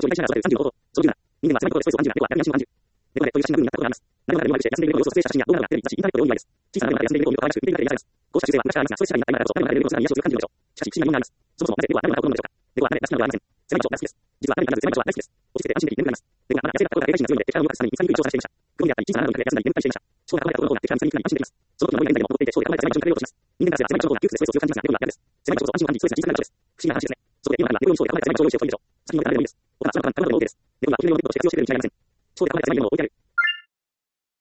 を理解しながら育てる30のこと。その10な、人間は狭いことでストレスを感じるな。要は楽になしに感じる。猫はネットという写真が文になったことがあります。何もなくして休んでいる猫の様子を撮影した写真や動画が出るし、インターネットで大にわです。小さな猫が休んでいる猫を見ると可愛らしく見てみたいで癒されます。こうした習性は昔からありますが、ストレス社会になった今だからこそ、何もなく猫を素直に癒しをする感じるのでしょう。しかし、不思議な疑問があります。そもそもなぜ猫は何もなく好むのでしょうか。猫は慣れ、らしきものではありません。狭い場所が好きです。実は何かなぜ狭い場所は大好きです。落ち着けて安心できる眠りがあります。猫がまだ痩せた頃から警戒心が強いので、敵から動かすために2、3日調査していました。雲であったり小さな穴の中で休んだり眠ったりしていました。思考が離れた頃の方が敵から2、3日に安心できます。その時の思いが現在でも残っていて、思考で考えた狭い場所に隠れようとします。人間からすれば狭い場所の方が窮屈でストレスを強く感じますが、猫には逆です。狭い場所こそ安心を感じ、ストレスが小さくなる場所です。不思議な話ですね。そこで今からは猫の思考で考えた狭い場所を用意しておくといいでしょう。先ほどからでもいいです。おそらくその他の卵でも OK です。猫は急に猫として活用しているに違いありません。